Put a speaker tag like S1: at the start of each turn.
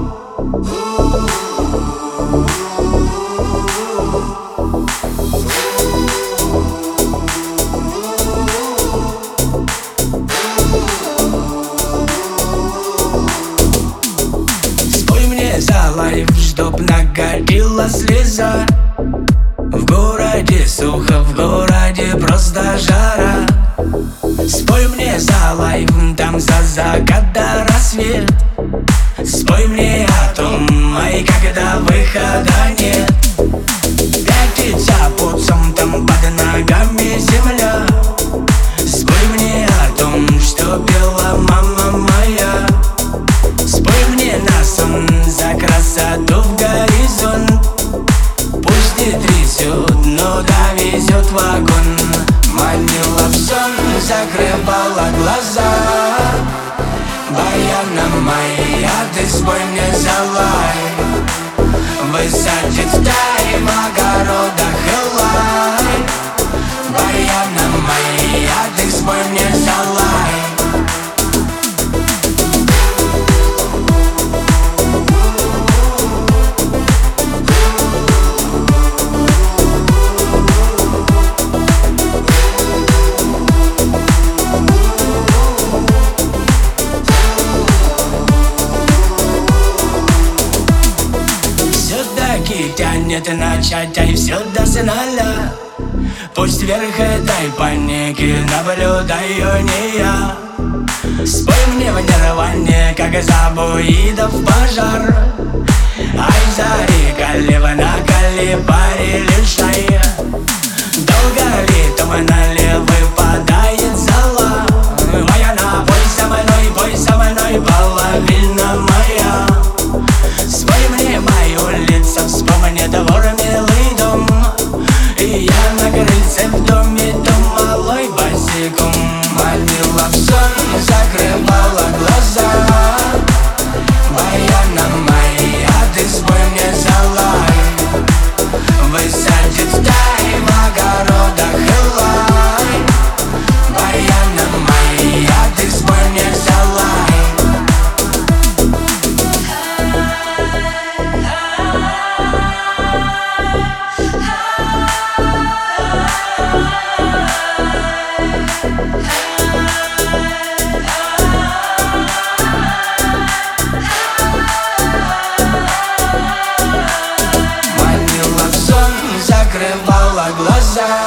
S1: За лайф, чтоб накатила слеза. В городе сухо, в городе просто жара. Спой мне за лайф, там за закат до рассвет. Спой мне о том, ай, когда выхода нет. Пятится путцом, там под ногами земля. Спой мне о том, что пела мама моя. Спой мне на сон за красоту в горизонт. Пусть не трясет, но довезет вагон. Манила в сон, закрывала глаза. Баяна моя, ты спой мне за лай. Высадит в тайм огородах элай. Баяна моя, ты спой мне за лай. Тянет начать, ай, все до финала. Пусть вверх этой паники наблюдаю не я. Спой мне в нирване, как забуидов пожар. Ай, зари, калива на калибаре лишай. Долго ли тумана выпадает зала? Моя на пой со мной, половина моя. Спой мне мое лицо, вспомни двор, милый дом. И я на крыльце в доме, дом малой босиком. Манила в сон, закрывала глаза. Баяна моя, ты спой мне за лай. Высадит в тайм огородах элай. Баяна моя, ты спой мне за лай. Закрывала глаза.